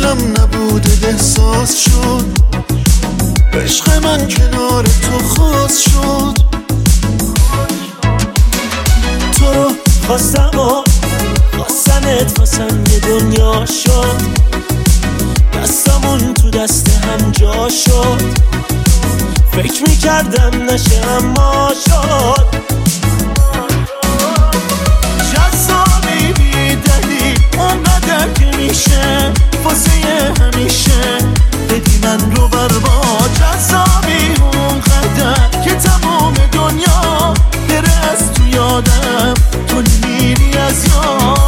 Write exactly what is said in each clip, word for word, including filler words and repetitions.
دلم نبوده احساس شد، عشق من کنار تو خاص شد. تو رو خواستم و خواستنت واسم یه دنیا شد، دستمون تو دست هم جا شد، فکر میکردم نشه اما شد. جذابی بیدلی اونقدر که میشه واسه همیشه بدی من رو برباد. جذابی اونقدر که تمام دنیا بره از تو یادم، تو نمیری از یاد.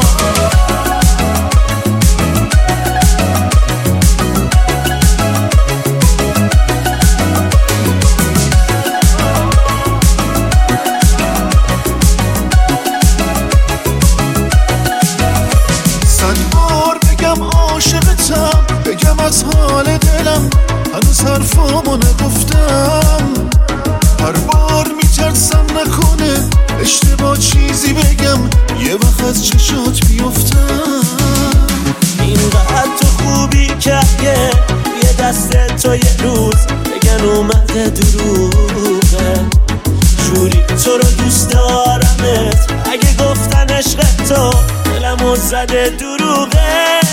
بگم از حال دلم هنوز حرفامو نگفتم، هر بار میترسم نکنه اشتباه چیزی بگم یه وقت از چشات بیفتم. اینقدر تو خوبی که یه دست تو یه روز بگن اومده دروغه، جوری تو رو دوست دارمت اگه گفتن عشق تو دلمو زده دروغه.